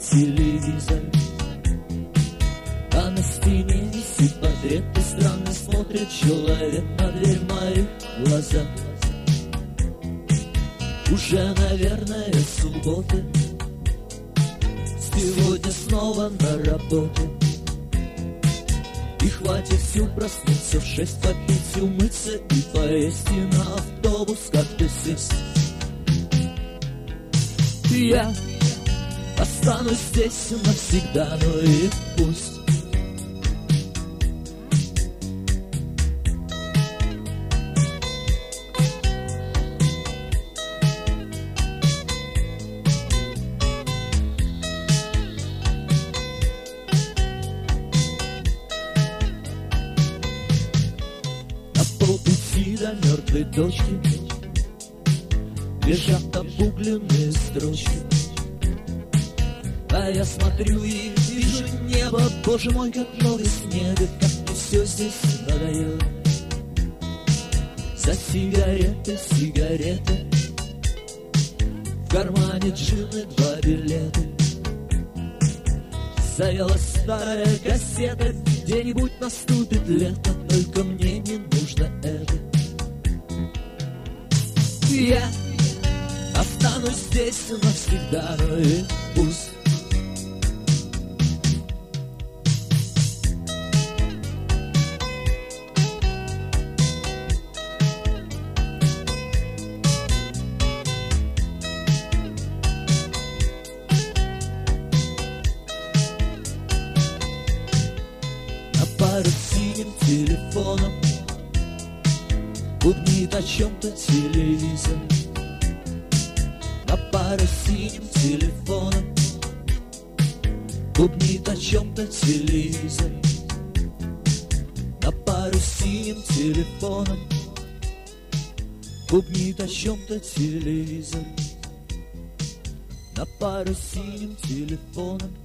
телевизор, а на стене висит портрет, и странно смотрит человек на дверь моих глазах. Уже, наверное, суббота, сегодня снова на работу. И хватит сил проснуться в 6, попить, умыться и поесть, и на автобус как-то сесть. Я останусь здесь навсегда, но и пусть. Полпути до мертвой точки лежат обугленные строчки, а я смотрю и вижу небо. Боже мой, как много снега, как мне все здесь надоело. За сигареты, сигареты, в кармане джины 2 билета. Заела старая кассета, где-нибудь наступит лето, только мне не нужно это. Я останусь здесь навсегда, но и пусть. Пару синим телефоном бубнит о чем-то телевизор. На пару синим телефоном бубнит о чем-то телевизор. На пару синим телефоном бубнит о чем-то телевизор. На пару синим телефоном